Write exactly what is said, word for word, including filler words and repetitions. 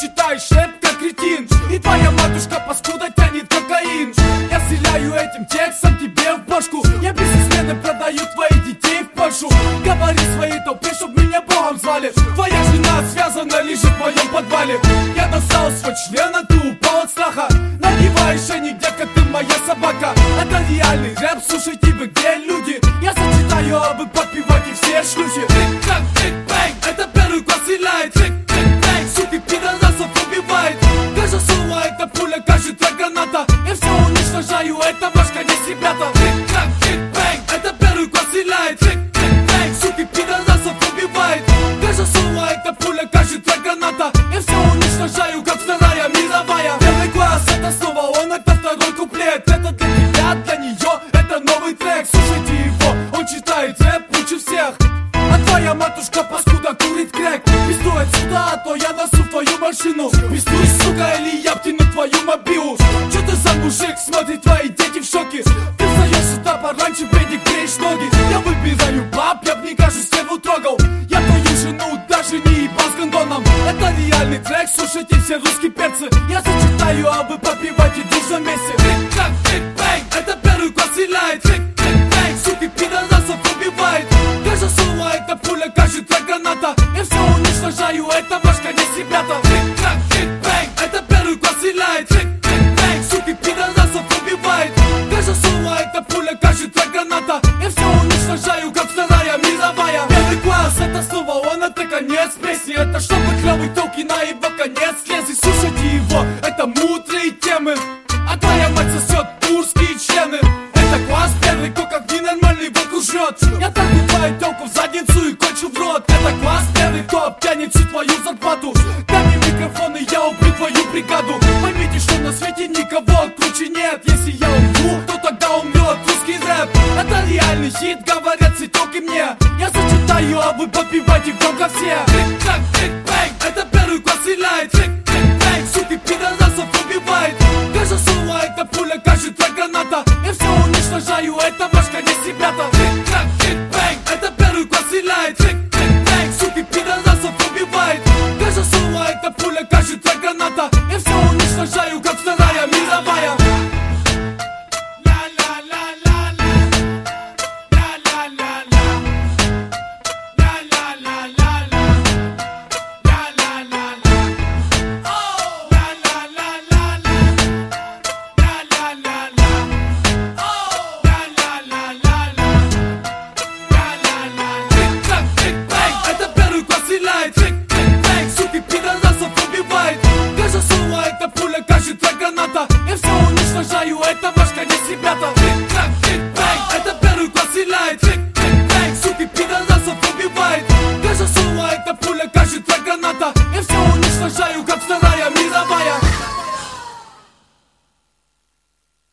читаешь рэп как кретин, и твоя матушка паскуда тянет кокаин. Я стреляю этим текстом тебе в башку. Я бизнесмены продаю твоих детей в Польшу. Говори своей толпе, чтоб меня Богом звали. Твоя жена связана, лежит в моем подвале. Я достал свой член, а ты упал от страха. Надеваешь они, детка, ты моя собака. Это реальный рэп, слушайте вы, где люди. Я зачитаю, а вы подпевайте все шлюхи. Трик-трак, трик-бэнг, это первый класс стреляет. Трик-трик-бэнг, суки, пидорасов убивает. Каждое слово это пуля, каждый трек граната. Я все уничтожаю, это ваш конец, ребята. Трик-трак, трик-бэнг, это первый класс стреляет. Трик-трик-бэнг, суки, пидорасов убивает. Каждое слово это пуля, каждый трек граната. Я все уничтожаю, как вторая мировая. Первый класс, это снова он, это второй куплет. Это для тебя, для нее, это новый трек. Слушайте его, он читает рэп лучше всех. А твоя матушка паскуда курит крэк. Пиздуй отсюда, а то я носу в твою машину. Пиздуй, сука, или я втяну твою мобилу. Чё ты за мужик, смотри, твои дети в шоке. Ты встаешь с этапа раньше, педик, греешь ноги. Я выбираю баб, я б не кажу стерву трогал. Я твою жену даже не ебал с гондоном. Это реальный трек, слушайте все русские перцы. Я зачитаю, а вы подпевайте дружно вместе. Трик-трак, трик-бэнг, это первый класс стреляет. Трик-трик-бэнг, суки, пидорасов убивает. Каждое слово это пуля, каждый трек граната. Я все уничтожаю, это ваш конец, ребята. Трик-трак, трик-бэнг, это первый класс стреляет. Трик-трик-бэнг, суки, пидорасов убивает. Каждое слово это пуля, каждый трек граната. Я все уничтожаю, как вторая мировая. Первый класс, это снова он, это конец песни. Это чтобы клевый толки на его конец лезет. Слушайте его, это мудрые темы. А твоя мать сосет турские члены. Это класс первый, кто как ненормальный вокруг жрет. Я таргу твою телку в задницу и кончу в рот. Это класс первый, кто обтянет всю твою зарплату. Дай мне микрофон и я убью твою бригаду. Поймите, что на свете никого круче нет. Если я умру, то тогда умрет русский рэп. Это реальный хит, говорят все телки мне. Я зачитаю, а вы подпевайте громко все. Трик-трак, трик-бэнг, это первый класс стреляет. Трик-трик-бэнг, суки, пидорасов убивает. Каждое слово это пуля, каждый трек граната. Я все уничтожаю, это ваш конец, ребята. Трик-трак, трик-бэнг, это первый класс стреляет. Трик-трик-бэнг, суки, пидорасов убивает. Каждое слово это пуля, каждый трек